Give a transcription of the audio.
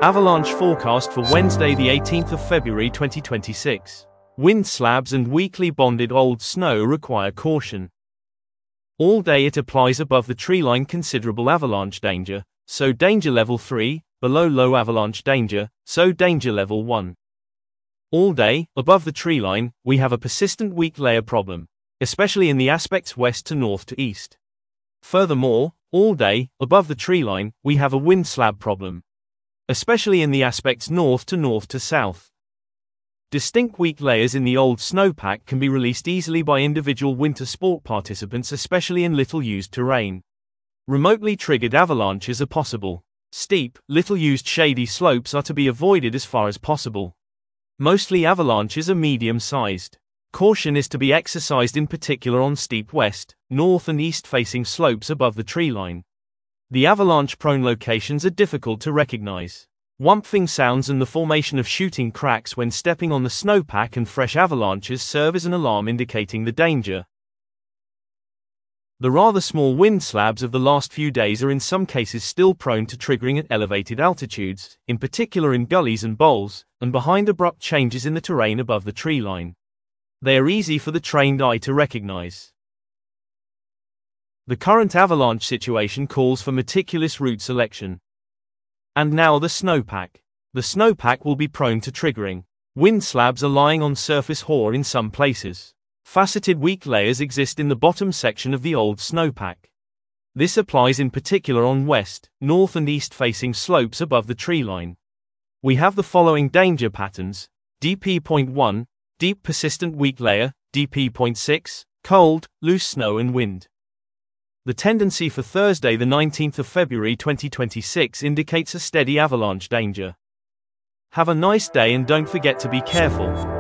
Avalanche forecast for Wednesday the 18th of February 2026. Wind slabs and weakly bonded old snow require caution. All day it applies above the treeline considerable avalanche danger, so danger level 3, below low avalanche danger, so danger level 1. All day, above the treeline, we have a persistent weak layer problem, especially in the aspects west to north to east. Furthermore, all day, above the treeline, we have a wind slab problem, especially in the aspects north to south. Distinct weak layers in the old snowpack can be released easily by individual winter sport participants, especially in little-used terrain. Remotely triggered avalanches are possible. Steep, little-used shady slopes are to be avoided as far as possible. Mostly avalanches are medium-sized. Caution is to be exercised in particular on steep west, north and east-facing slopes above the treeline. The avalanche-prone locations are difficult to recognize. Whumping sounds and the formation of shooting cracks when stepping on the snowpack and fresh avalanches serve as an alarm indicating the danger. The rather small wind slabs of the last few days are in some cases still prone to triggering at elevated altitudes, in particular in gullies and bowls, and behind abrupt changes in the terrain above the treeline. They are easy for the trained eye to recognize. The current avalanche situation calls for meticulous route selection. And now the snowpack. The snowpack will be prone to triggering. Wind slabs are lying on surface hoar in some places. Faceted weak layers exist in the bottom section of the old snowpack. This applies in particular on west, north and east-facing slopes above the treeline. We have the following danger patterns: DP.1, deep persistent weak layer; DP.6, cold, loose snow and wind. The tendency for Thursday the 19th of February 2026 indicates a steady avalanche danger. Have a nice day and don't forget to be careful.